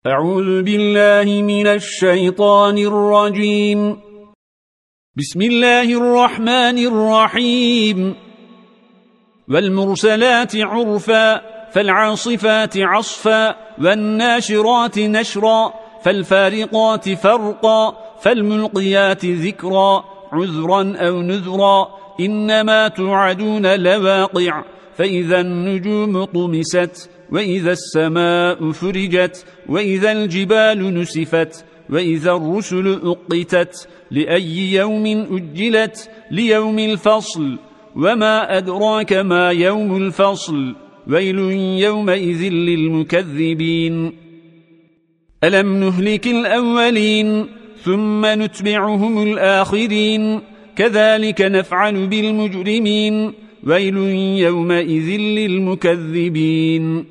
أعوذ بالله من الشيطان الرجيم. بسم الله الرحمن الرحيم. والمرسلات عرفا فالعاصفات عصفا والناشرات نشرا فالفارقات فرقا فالملقيات ذكرا عذرا أو نذرا إنما توعدون لواقع فإذا النجوم طمست وإذا السماء فرجت وإذا الجبال نسفت وإذا الرسل أقتت لأي يوم أجلت ليوم الفصل وما أدراك ما يوم الفصل ويل يومئذ للمكذبين ألم نهلك الأولين ثم نتبعهم الآخرين كذلك نفعل بالمجرمين ويل يومئذ للمكذبين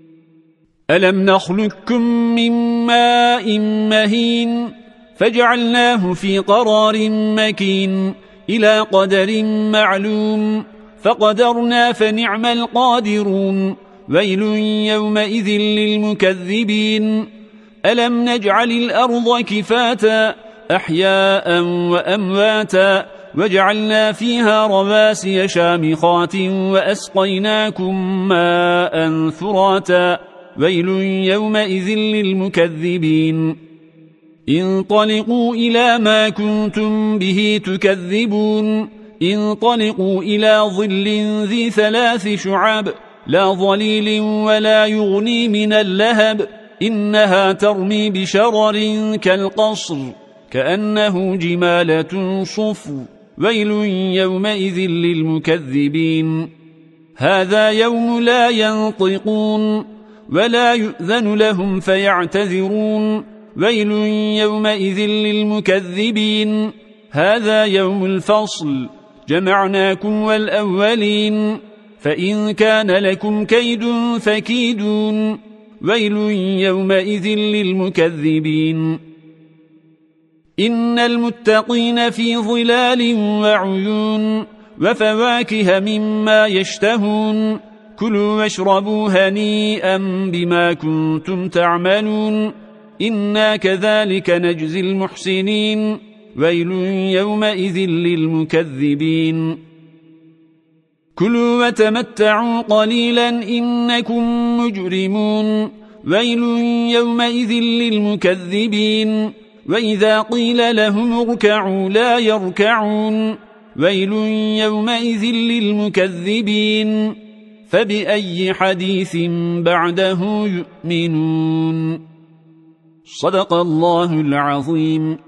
ألم نخلقكم من ماء مهين فجعلناه في قرار مكين إلى قدر معلوم فقدرنا فنعم القادرون ويل يومئذ للمكذبين ألم نجعل الأرض كفاتا أحياء وأمواتا وجعلنا فيها رواسي شامخات وأسقيناكم ماء ثراتا ويل يومئذ للمكذبين انطلقوا إلى ما كنتم به تكذبون انطلقوا إلى ظل ذي 3 شعاب لا ظليل ولا يغني من اللهب إنها ترمي بشرر كالقصر كأنه جمالة صفر ويل يومئذ للمكذبين هذا يوم لا ينطقون ولا يؤذن لهم فيعتذرون ويل يومئذ للمكذبين هذا يوم الفصل جمعناكم والأولين فإن كان لكم كيد فكيدون ويل يومئذ للمكذبين إن المتقين في ظلال وعيون وفواكه مما يشتهون كلوا واشربوا هنيئا بما كنتم تعملون إنا كذلك نجزي المحسنين ويل يومئذ للمكذبين كلوا وتمتعوا قليلا إنكم مجرمون ويل يومئذ للمكذبين وإذا قيل لهم اركعوا لا يركعون ويل يومئذ للمكذبين فبأي حديث بعده يؤمنون صدق الله العظيم.